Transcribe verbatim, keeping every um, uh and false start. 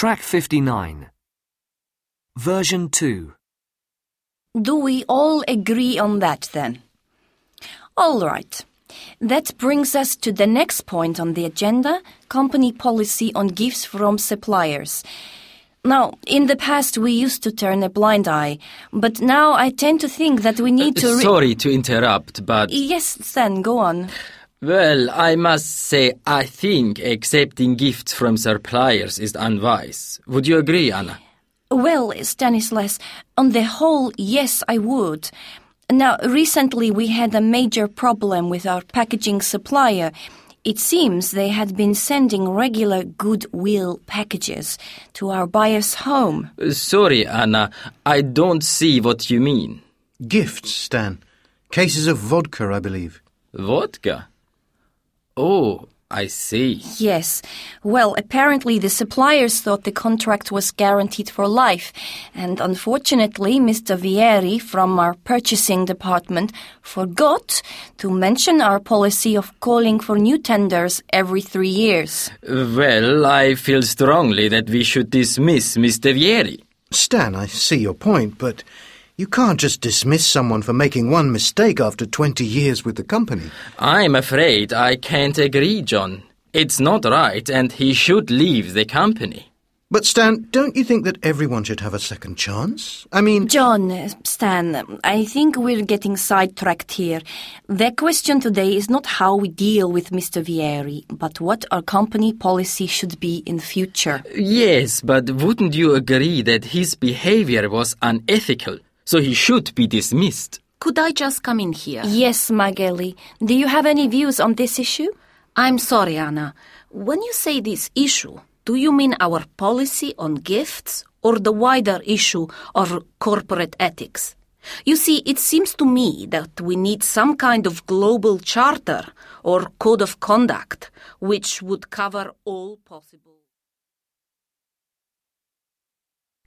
Track fifty-nine. Version two. Do we all agree on that then? All right. That brings us to the next point on the agenda, company policy on gifts from suppliers. Now, in the past we used to turn a blind eye, but now I tend to think that we need to... Re- Sorry to interrupt, but... Yes, Stan, go on. Well, I must say I think accepting gifts from suppliers is unwise. Would you agree, Anna? Well, Stanislas, on the whole, yes, I would. Now, recently we had a major problem with our packaging supplier. It seems they had been sending regular goodwill packages to our buyer's home. Sorry, Anna, I don't see what you mean. Gifts, Stan. Cases of vodka, I believe. Vodka? Oh, I see. Yes. Well, apparently the suppliers thought the contract was guaranteed for life, and unfortunately Mister Vieri from our purchasing department forgot to mention our policy of calling for new tenders every three years. Well, I feel strongly that we should dismiss Mister Vieri. Stan, I see your point, but you can't just dismiss someone for making one mistake after twenty years with the company. I'm afraid I can't agree, John. It's not right, and he should leave the company. But Stan, don't you think that everyone should have a second chance? I mean... John, Stan, I think we're getting sidetracked here. The question today is not how we deal with Mister Vieri, but what our company policy should be in future. Yes, but wouldn't you agree that his behavior was unethical? So he should be dismissed. Could I just come in here? Yes, Magali. Do you have any views on this issue? I'm sorry, Anna. When you say this issue, do you mean our policy on gifts or the wider issue of corporate ethics? You see, it seems to me that we need some kind of global charter or code of conduct which would cover all possible...